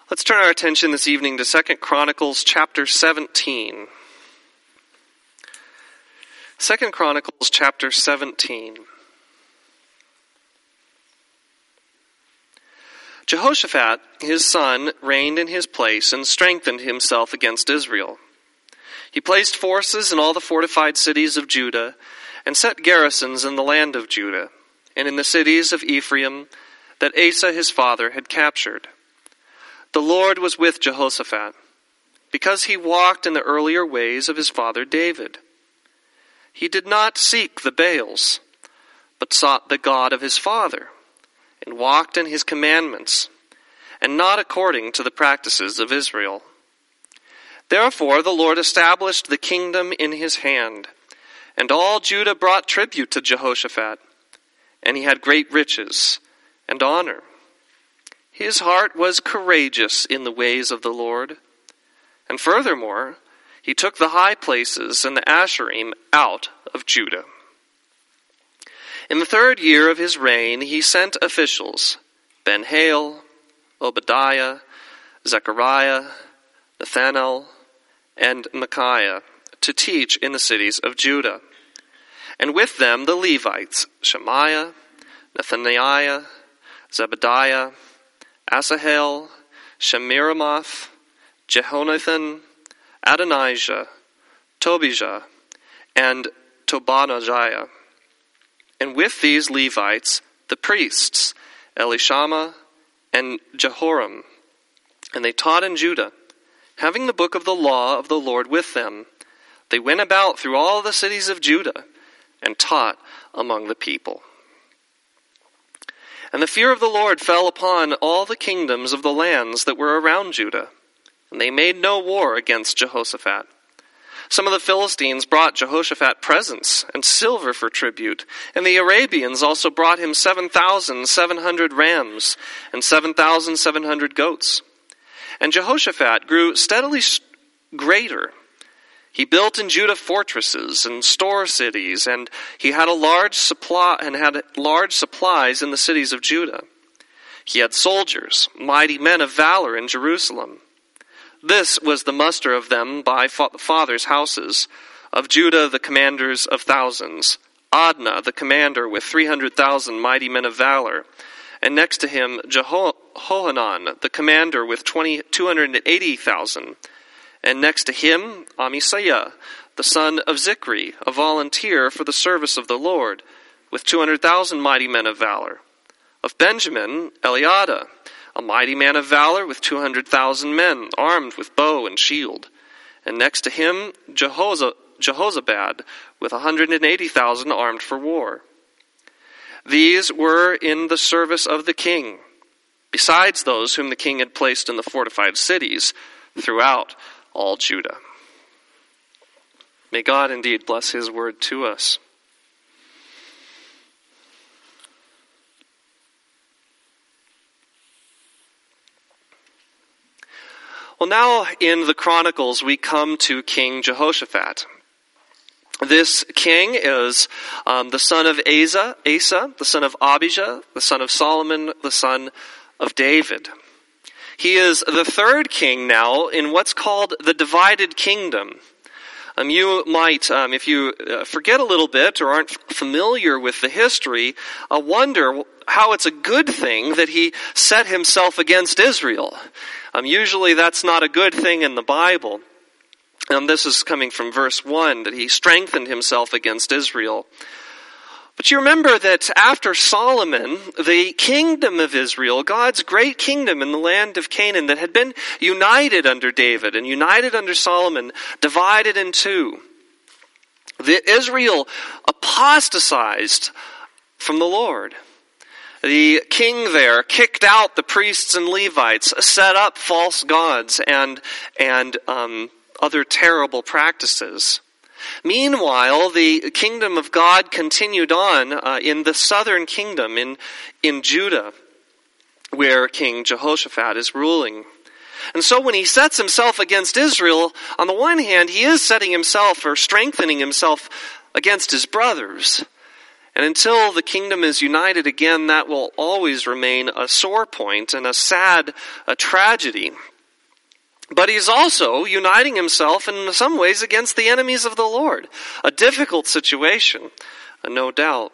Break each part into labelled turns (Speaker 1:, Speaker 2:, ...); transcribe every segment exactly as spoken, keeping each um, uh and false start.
Speaker 1: Let's turn our attention this evening to Second Chronicles chapter seventeen. Second Chronicles chapter seventeen. Jehoshaphat, his son, reigned in his place and strengthened himself against Israel. He placed forces in all the fortified cities of Judah and set garrisons in the land of Judah and in the cities of Ephraim that Asa his father had captured. The Lord was with Jehoshaphat, because he walked in the earlier ways of his father David. He did not seek the Baals, but sought the God of his father, and walked in his commandments, and not according to the practices of Israel. Therefore the Lord established the kingdom in his hand, and all Judah brought tribute to Jehoshaphat, and he had great riches and honor. His heart was courageous in the ways of the Lord. And furthermore, he took the high places and the Asherim out of Judah. In the third year of his reign, he sent officials, Ben-Hail, Obadiah, Zechariah, Nathanael, and Micaiah, to teach in the cities of Judah. And with them the Levites, Shemaiah, Nethaniah, Zebediah, Asahel, Shemiramoth, Jehonathan, Adonijah, Tobijah, and Tobadijah. And with these Levites, the priests, Elishama and Jehoram. And they taught in Judah, having the book of the law of the Lord with them. They went about through all the cities of Judah and taught among the people. And the fear of the Lord fell upon all the kingdoms of the lands that were around Judah, and they made no war against Jehoshaphat. Some of the Philistines brought Jehoshaphat presents and silver for tribute, and the Arabians also brought him seven thousand seven hundred rams and seven thousand seven hundred goats. And Jehoshaphat grew steadily greater. He built in Judah fortresses and store cities, and he had a large supply and had large supplies in the cities of Judah. He had soldiers, mighty men of valor in Jerusalem. This was the muster of them by fathers' houses. Of Judah the commanders of thousands, Adnah the commander with three hundred thousand mighty men of valor, and next to him Jehohanan the commander with two hundred eighty thousand. And next to him, Amasiah, the son of Zikri, a volunteer for the service of the Lord, with two hundred thousand mighty men of valor. Of Benjamin, Eliada, a mighty man of valor with two hundred thousand men, armed with bow and shield. And next to him, Jehozabad, with one hundred eighty thousand armed for war. These were in the service of the king, besides those whom the king had placed in the fortified cities throughout all Judah. May God indeed bless his word to us. Well, now in the Chronicles we come to King Jehoshaphat. This king is um, the son of Asa, Asa, the son of Abijah, the son of Solomon, the son of David. He is the third king now in what's called the divided kingdom. Um, you might, um, if you uh, forget a little bit or aren't familiar with the history, uh, wonder how it's a good thing that he set himself against Israel. Um, usually that's not a good thing in the Bible. Um, this is coming from verse one, that he strengthened himself against Israel. But you remember that after Solomon, the kingdom of Israel, God's great kingdom in the land of Canaan that had been united under David and united under Solomon, divided in two. The Israel apostatized from the Lord. The king there kicked out the priests and Levites, set up false gods and, and um, other terrible practices. Meanwhile, the kingdom of God continued on uh, in the southern kingdom, in, in Judah, where King Jehoshaphat is ruling. And so when he sets himself against Israel, on the one hand, he is setting himself or strengthening himself against his brothers. And until the kingdom is united again, that will always remain a sore point and a sad a tragedy. But he's also uniting himself in some ways against the enemies of the Lord. A difficult situation, no doubt.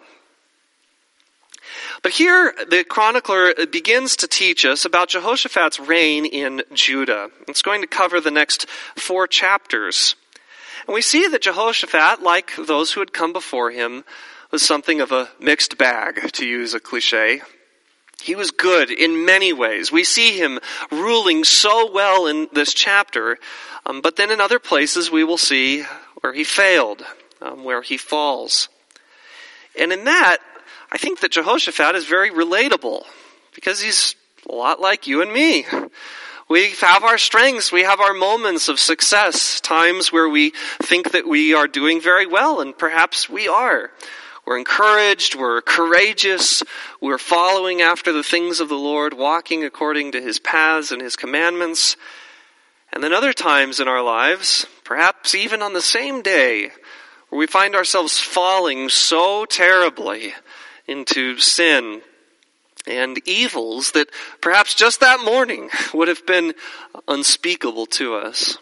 Speaker 1: But here, the chronicler begins to teach us about Jehoshaphat's reign in Judah. It's going to cover the next four chapters. And we see that Jehoshaphat, like those who had come before him, was something of a mixed bag, to use a cliche. He was good in many ways. We see him ruling so well in this chapter, um, but then in other places we will see where he failed, um, where he falls. And in that, I think that Jehoshaphat is very relatable, because he's a lot like you and me. We have our strengths, we have our moments of success, times where we think that we are doing very well, and perhaps we are. We're encouraged, we're courageous, we're following after the things of the Lord, walking according to his paths and his commandments. And then other times in our lives, perhaps even on the same day, where we find ourselves falling so terribly into sin and evils that perhaps just that morning would have been unspeakable to us.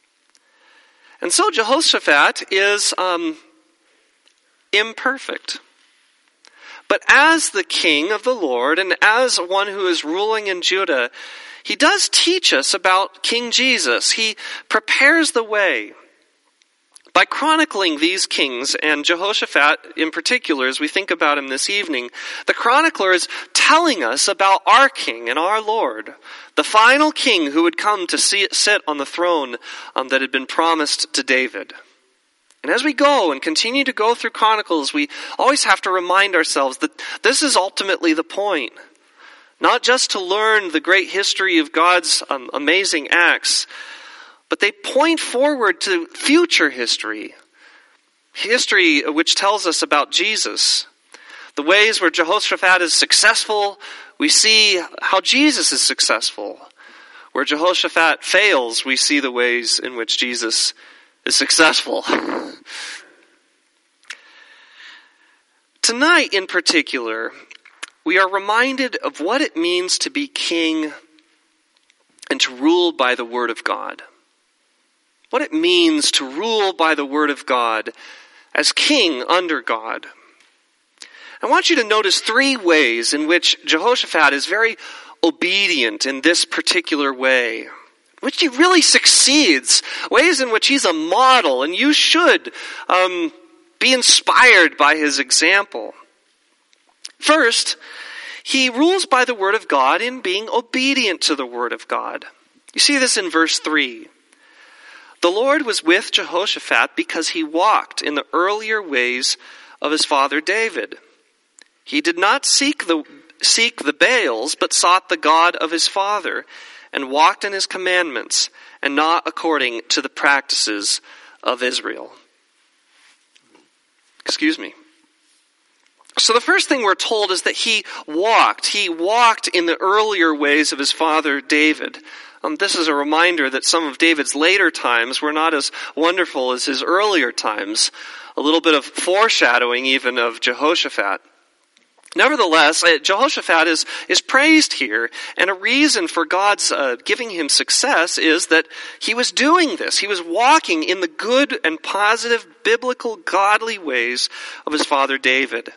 Speaker 1: And so Jehoshaphat is um, imperfect. But as the king of the Lord and as one who is ruling in Judah, he does teach us about King Jesus. He prepares the way. By chronicling these kings, and Jehoshaphat in particular, as we think about him this evening, the chronicler is telling us about our king and our Lord, the final king who would come to see, sit on the throne um, that had been promised to David. And as we go and continue to go through Chronicles, we always have to remind ourselves that this is ultimately the point. Not just to learn the great history of God's um, amazing acts, but they point forward to future history. History which tells us about Jesus. The ways where Jehoshaphat is successful, we see how Jesus is successful. Where Jehoshaphat fails, we see the ways in which Jesus is successful. Tonight in particular, we are reminded of what it means to be king and to rule by the Word of God. What it means to rule by the Word of God as king under God. I want you to notice three ways in which Jehoshaphat is very obedient in this particular way, which he really succeeds, ways in which he's a model, and you should um, be inspired by his example. First, he rules by the Word of God in being obedient to the Word of God. You see this in verse three. The Lord was with Jehoshaphat because he walked in the earlier ways of his father David. He did not seek the seek the Baals, but sought the God of his father, and walked in his commandments, and not according to the practices of Israel. Excuse me. So the first thing we're told is that he walked. He walked in the earlier ways of his father David. Um, this is a reminder that some of David's later times were not as wonderful as his earlier times. A little bit of foreshadowing even of Jehoshaphat. Nevertheless, Jehoshaphat is, is praised here, and a reason for God's uh, giving him success is that he was doing this. He was walking in the good and positive, biblical, godly ways of his father David.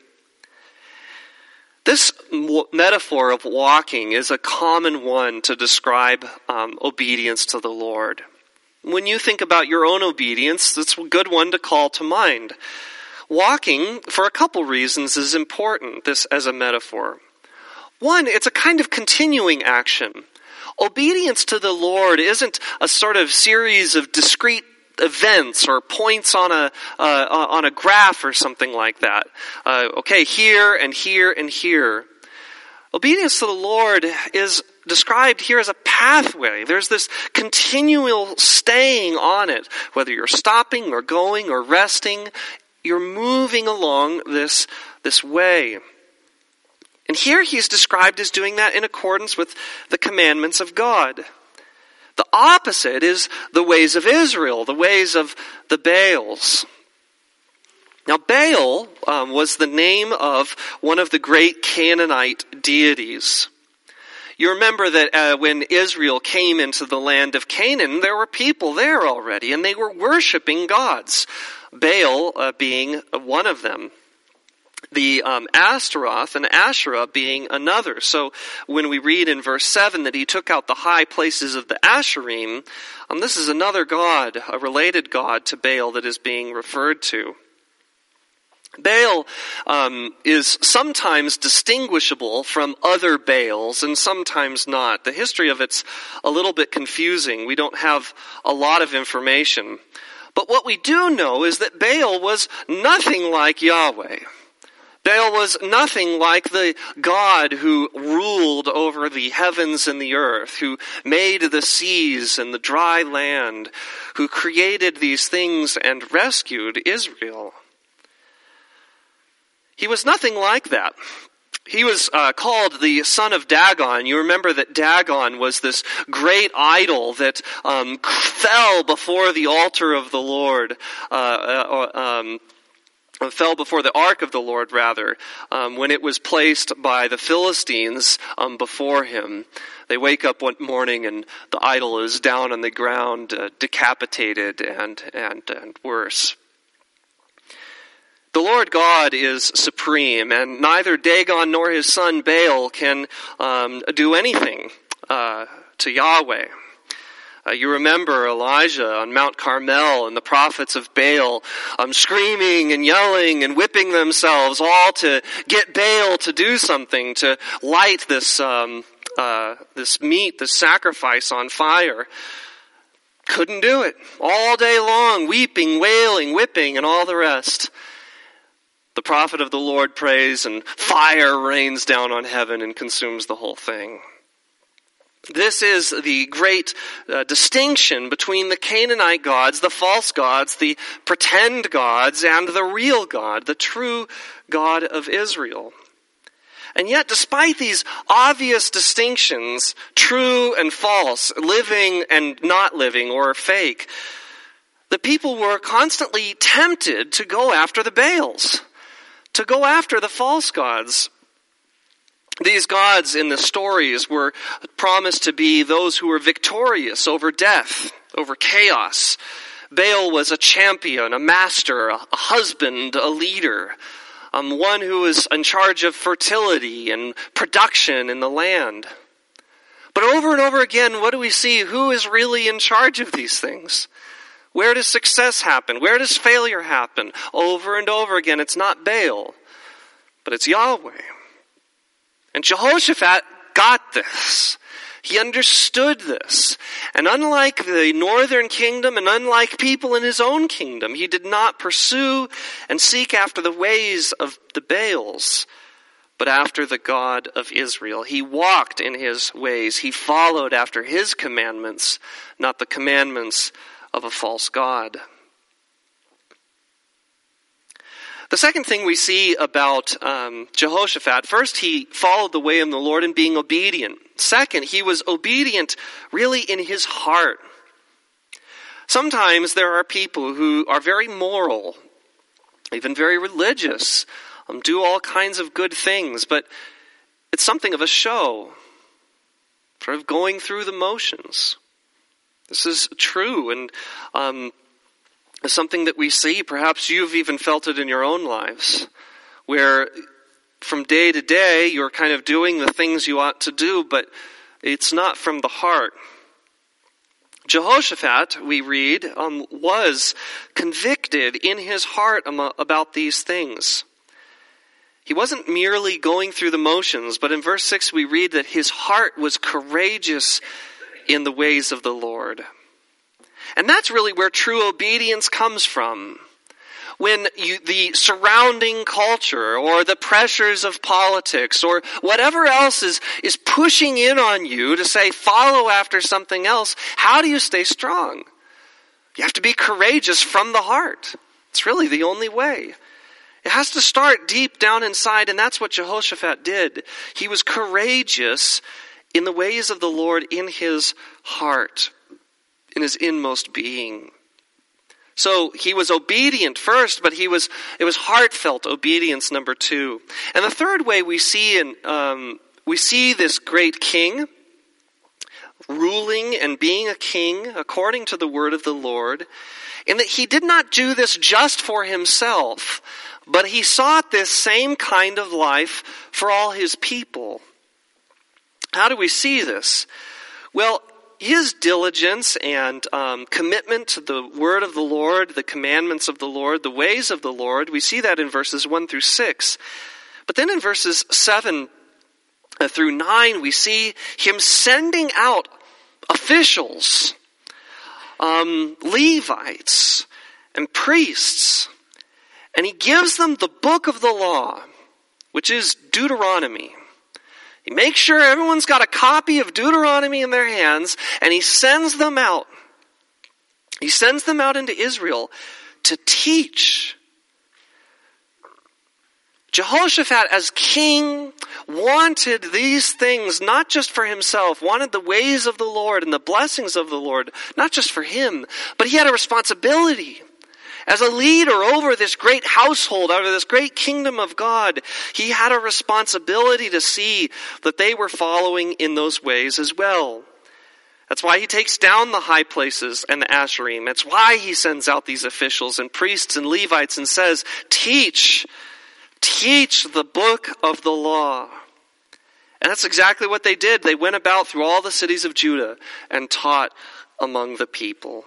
Speaker 1: This metaphor of walking is a common one to describe um, obedience to the Lord. When you think about your own obedience, that's a good one to call to mind. Walking, for a couple reasons, is important, this as a metaphor. One, it's a kind of continuing action. Obedience to the Lord isn't a sort of series of discrete events or points on a uh, on a graph or something like that. Uh, okay, here and here and here. Obedience to the Lord is described here as a pathway. There's this continual staying on it. Whether you're stopping or going or resting, you're moving along this, this way. And here he's described as doing that in accordance with the commandments of God. The opposite is the ways of Israel, the ways of the Baals. Now, Baal um, was the name of one of the great Canaanite deities. You remember that uh, when Israel came into the land of Canaan, there were people there already, and they were worshiping gods, Baal uh, being one of them. The um, Astaroth and Asherah being another. So when we read in verse seven that he took out the high places of the Asherim, um, this is another god, a related god to Baal that is being referred to. Baal um, is sometimes distinguishable from other Baals and sometimes not. The history of it's a little bit confusing. We don't have a lot of information. But what we do know is that Baal was nothing like Yahweh. Baal was nothing like the God who ruled over the heavens and the earth, who made the seas and the dry land, who created these things and rescued Israel. He was nothing like that. He was uh, called the son of Dagon. You remember that Dagon was this great idol that um, fell before the altar of the Lord, uh, uh, um, fell before the ark of the Lord, rather, um, when it was placed by the Philistines um, before him. They wake up one morning and the idol is down on the ground, uh, decapitated and, and, and worse. The Lord God is supreme, and neither Dagon nor his son Baal can um, do anything uh, to Yahweh. Uh, you remember Elijah on Mount Carmel and the prophets of Baal um, screaming and yelling and whipping themselves all to get Baal to do something, to light this um, uh, this meat, this sacrifice on fire. Couldn't do it. All day long, weeping, wailing, whipping, and all the rest. The prophet of the Lord prays, and fire rains down on heaven and consumes the whole thing. This is the great uh, distinction between the Canaanite gods, the false gods, the pretend gods, and the real God, the true God of Israel. And yet, despite these obvious distinctions, true and false, living and not living, or fake, the people were constantly tempted to go after the Baals, to go after the false gods. These gods in the stories were promised to be those who were victorious over death, over chaos. Baal was a champion, a master, a husband, a leader, um, one who was in charge of fertility and production in the land. But over and over again, what do we see? Who is really in charge of these things? Where does success happen? Where does failure happen? Over and over again, it's not Baal, but it's Yahweh. And Jehoshaphat got this. He understood this. And unlike the northern kingdom and unlike people in his own kingdom, he did not pursue and seek after the ways of the Baals, but after the God of Israel. He walked in his ways. He followed after his commandments, not the commandments of a false god. The second thing we see about um, Jehoshaphat, first, he followed the way of the Lord in being obedient. Second, he was obedient really in his heart. Sometimes there are people who are very moral, even very religious, um, do all kinds of good things, but it's something of a show, sort of going through the motions. This is true, and um, it's something that we see. Perhaps you've even felt it in your own lives, where from day to day you're kind of doing the things you ought to do, but it's not from the heart. Jehoshaphat, we read, um, was convicted in his heart about these things. He wasn't merely going through the motions, but in verse six we read that his heart was courageous in the ways of the Lord. And that's really where true obedience comes from. When you, the surrounding culture or the pressures of politics or whatever else is, is pushing in on you to say, follow after something else, how do you stay strong? You have to be courageous from the heart. It's really the only way. It has to start deep down inside, and that's what Jehoshaphat did. He was courageous in the ways of the Lord in his heart, in his inmost being. So he was obedient first, but he was it was heartfelt obedience, number two. And the third way we see in um, we see this great king ruling and being a king according to the word of the Lord, in that he did not do this just for himself, but he sought this same kind of life for all his people. How do we see this? Well, his diligence and um, commitment to the word of the Lord, the commandments of the Lord, the ways of the Lord, we see that in verses one through six. But then in verses seven through nine, we see him sending out officials, um, Levites, and priests. And he gives them the book of the law, which is Deuteronomy. He makes sure everyone's got a copy of Deuteronomy in their hands, and he sends them out. He sends them out into Israel to teach. Jehoshaphat, as king, wanted these things not just for himself, wanted the ways of the Lord and the blessings of the Lord, not just for him, but he had a responsibility. As a leader over this great household, over this great kingdom of God, he had a responsibility to see that they were following in those ways as well. That's why he takes down the high places and the Asherim. That's why he sends out these officials and priests and Levites and says, teach, teach the book of the law. And that's exactly what they did. They went about through all the cities of Judah and taught among the people.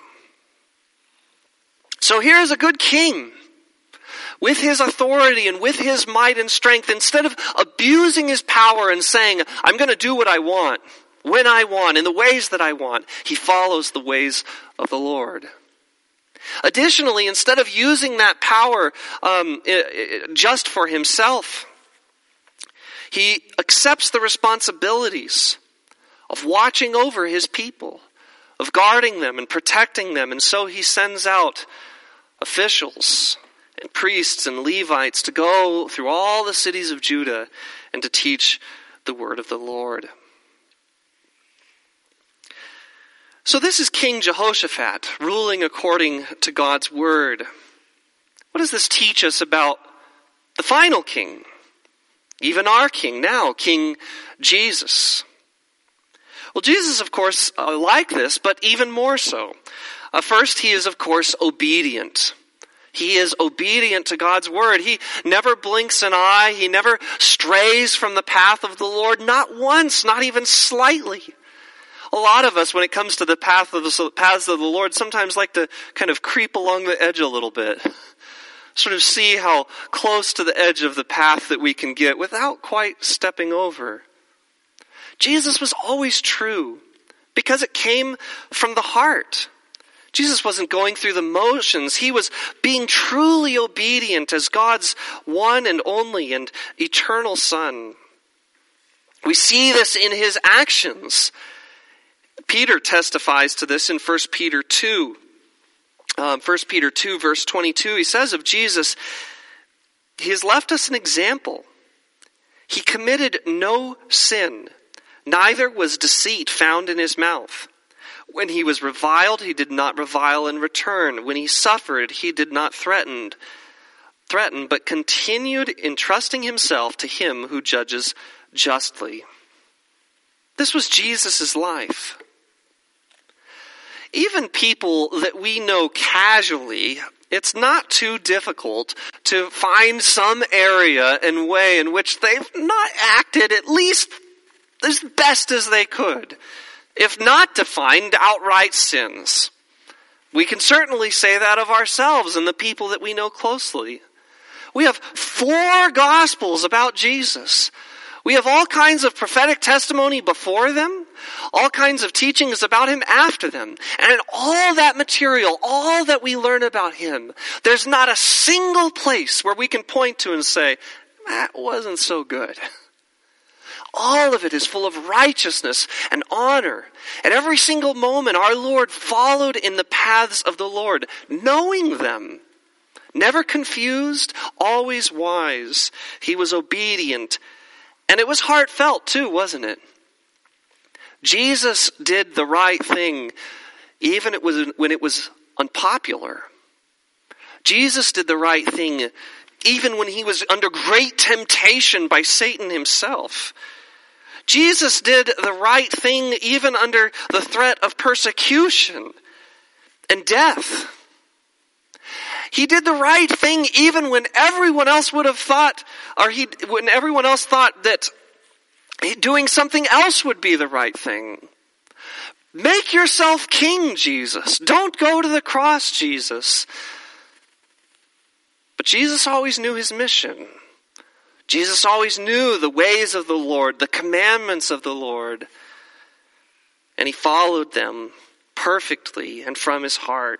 Speaker 1: So here is a good king with his authority and with his might and strength. Instead of abusing his power and saying, I'm going to do what I want, when I want, in the ways that I want, he follows the ways of the Lord. Additionally, instead of using that power um, just for himself, he accepts the responsibilities of watching over his people, of guarding them and protecting them. And so he sends out officials and priests and Levites to go through all the cities of Judah and to teach the word of the Lord. So this is King Jehoshaphat ruling according to God's word. What does this teach us about the final king? Even our king now, King Jesus. Well, Jesus, of course, uh, like this, but even more so. Uh, first, he is, of course, obedient. He is obedient to God's word. He never blinks an eye. He never strays from the path of the Lord, not once, not even slightly. A lot of us, when it comes to the path of the paths of the Lord, sometimes like to kind of creep along the edge a little bit. Sort of see how close to the edge of the path that we can get without quite stepping over. Jesus was always true because it came from the heart. Jesus wasn't going through the motions. He was being truly obedient as God's one and only and eternal Son. We see this in his actions. Peter testifies to this in First Peter two. Um, First Peter two, verse twenty-two, he says of Jesus, he has left us an example. He committed no sin, neither was deceit found in his mouth. When he was reviled, he did not revile in return. When he suffered, he did not threaten, threaten, but continued entrusting himself to him who judges justly. This was Jesus' life. Even people that we know casually, it's not too difficult to find some area and way in which they've not acted at least as best as they could, if not to find outright sins. We can certainly say that of ourselves and the people that we know closely. We have four Gospels about Jesus. We have all kinds of prophetic testimony before them, all kinds of teachings about him after them. And in all that material, all that we learn about him, there's not a single place where we can point to and say, that wasn't so good. All of it is full of righteousness and honor. At every single moment, our Lord followed in the paths of the Lord, knowing them. Never confused, always wise. He was obedient. And it was heartfelt too, wasn't it? Jesus did the right thing, even it was when it was unpopular. Jesus did the right thing even when he was under great temptation by Satan himself. Jesus did the right thing even under the threat of persecution and death. He did the right thing even when everyone else would have thought, or he, when everyone else thought that doing something else would be the right thing. Make yourself king, Jesus. Don't go to the cross, Jesus. But Jesus always knew his mission. Jesus always knew the ways of the Lord, the commandments of the Lord. And he followed them perfectly and from his heart.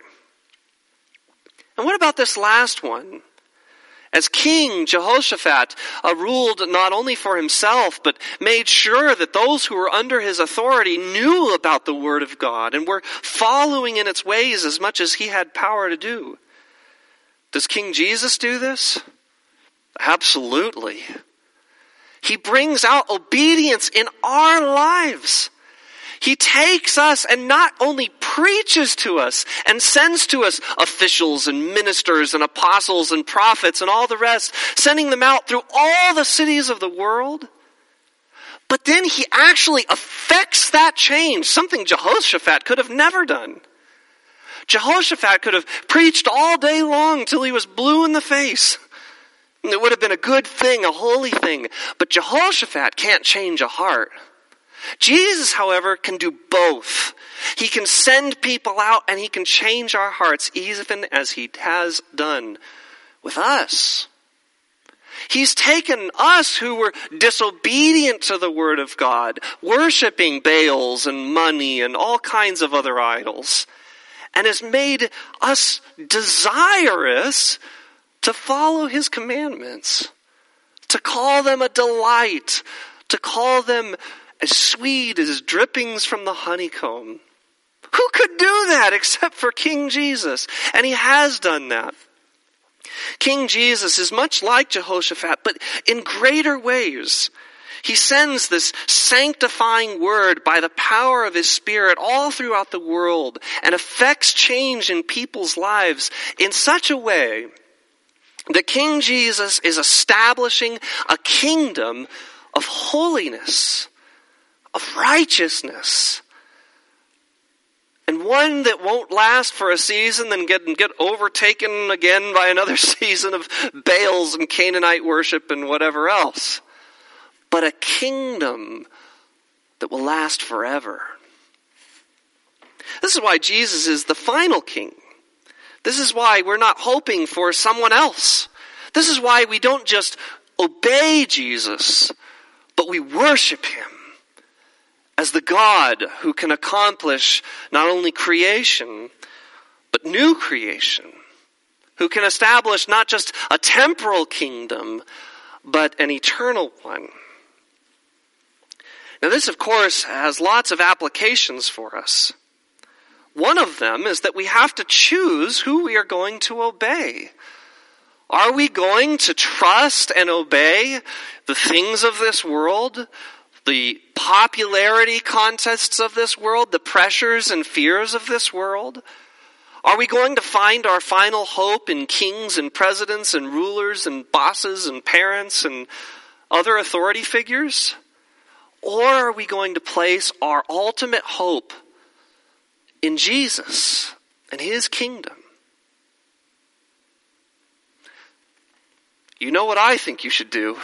Speaker 1: And what about this last one? As king, Jehoshaphat uh, ruled not only for himself, but made sure that those who were under his authority knew about the word of God and were following in its ways as much as he had power to do. Does King Jesus do this? Absolutely. He brings out obedience in our lives. He takes us and not only preaches to us and sends to us officials and ministers and apostles and prophets and all the rest, sending them out through all the cities of the world, but then he actually affects that change, something Jehoshaphat could have never done. Jehoshaphat could have preached all day long till he was blue in the face. It would have been a good thing, a holy thing. But Jehoshaphat can't change a heart. Jesus, however, can do both. He can send people out and he can change our hearts even as he has done with us. He's taken us who were disobedient to the word of God, worshiping Baals and money and all kinds of other idols, and has made us desirous to follow his commandments, to call them a delight, to call them as sweet as drippings from the honeycomb. Who could do that except for King Jesus? And he has done that. King Jesus is much like Jehoshaphat, but in greater ways. He sends this sanctifying word by the power of his Spirit all throughout the world and affects change in people's lives in such a way that King Jesus is establishing a kingdom of holiness, of righteousness, and one that won't last for a season then get, get overtaken again by another season of Baals and Canaanite worship and whatever else. But a kingdom that will last forever. This is why Jesus is the final king. This is why we're not hoping for someone else. This is why we don't just obey Jesus, but we worship him as the God who can accomplish not only creation, but new creation, who can establish not just a temporal kingdom, but an eternal one. Now this, of course, has lots of applications for us. One of them is that we have to choose who we are going to obey. Are we going to trust and obey the things of this world, the popularity contests of this world, the pressures and fears of this world? Are we going to find our final hope in kings and presidents and rulers and bosses and parents and other authority figures? Or are we going to place our ultimate hope in Jesus and his kingdom? You know what I think you should do.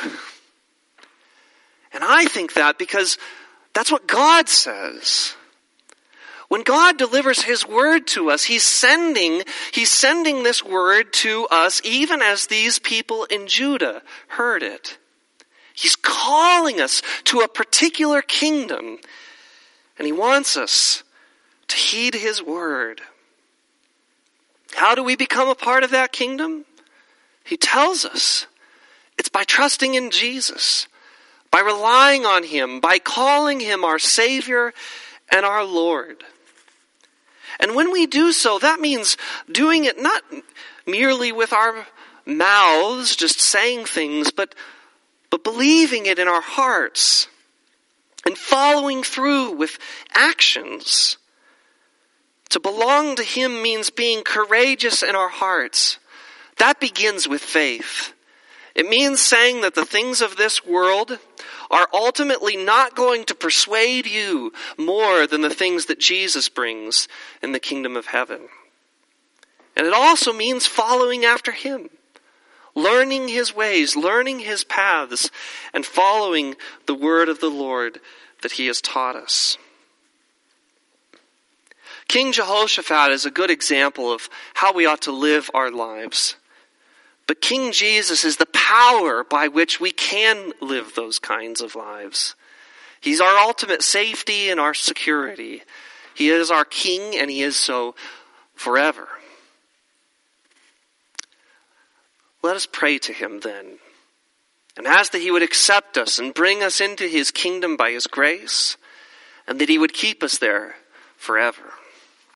Speaker 1: And I think that because that's what God says. When God delivers his word to us, he's sending, he's sending this word to us even as these people in Judah heard it. He's calling us to a particular kingdom, and he wants us to heed his word. How do we become a part of that kingdom? He tells us. It's by trusting in Jesus, by relying on him, by calling him our Savior and our Lord. And when we do so, that means doing it not merely with our mouths, just saying things, but, but believing it in our hearts and following through with actions. To belong to him means being courageous in our hearts, That begins with faith. It means saying that the things of this world are ultimately not going to persuade you more than the things that Jesus brings in the kingdom of heaven. And it also means following after him, learning his ways, learning his paths, and following the word of the Lord that he has taught us. King Jehoshaphat is a good example of how we ought to live our lives. But King Jesus is the power by which we can live those kinds of lives. He's our ultimate safety and our security. He is our king, and he is so forever. Let us pray to him then, and ask that he would accept us and bring us into his kingdom by his grace, and that he would keep us there forever.